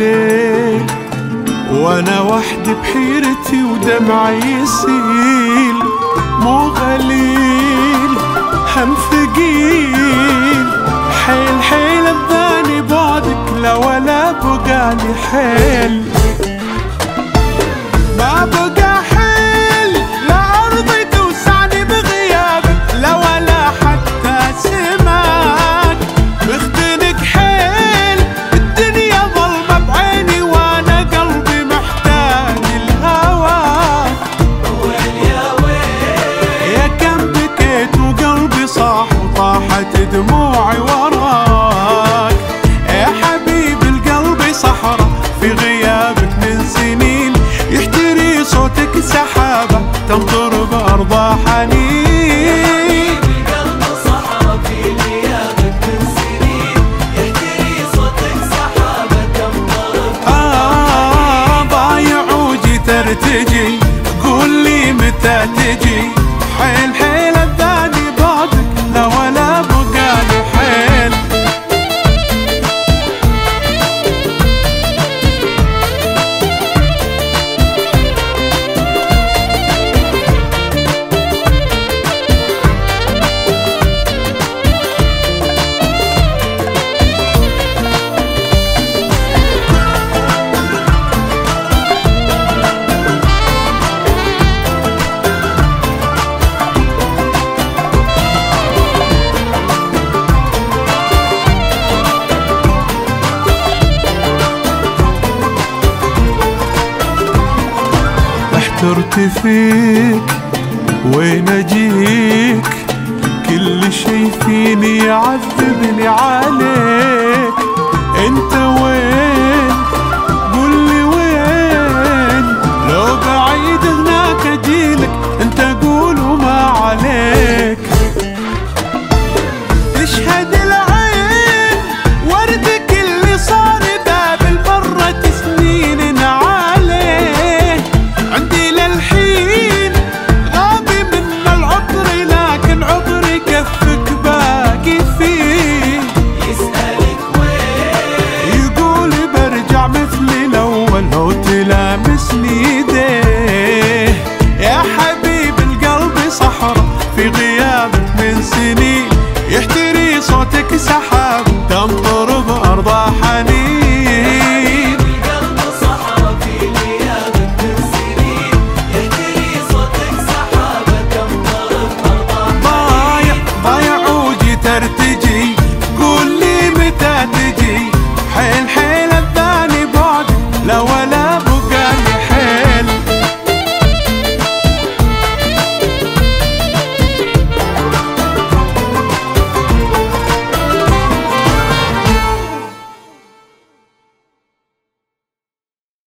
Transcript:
الليل وانا وحدي بحيرتي ودمعي يسيل، مو غليل هم ثقيل، حيل حيل بذاني بعدك لا ولا بقالي حيل، ما بقى حيل لا أرضي توسعني بغيابك لا ولا حتى سماك، بختنك حيل الدنيا ظلمة بعيني وانا قلبي محتاج الهواك، ويل يا ويل يا كم بكيت وقلبي صاح وطاحت دموعي وراك، يا حبيب القلب صحرا في غيابك من سنين، يحتري صوتك سحابة تمطر بأرض حنين، القلب صحرا في غيابك من سنين، يحتري صوتك سحابة تمطر ضايع وجي ترتجي قول لي متى تجي، حيل حيل الذاني بعدك لا ولا بقالي حيل. احترت فيك وين اجيك، كل شي فيني يعذبني عليك، انت وين قولي وين، لو بعيد هناك اجيلك انت قول وما عليك، تشهد العين وردك اللي صار باب المرة سنين عليه، عندي للحين غابي من العطر لكن عطري كفك باقي فيه، يسألك وين يقول برجع مثل الأول لو تلامسني ايديه، يا حبيب القلب صحرا في غيابك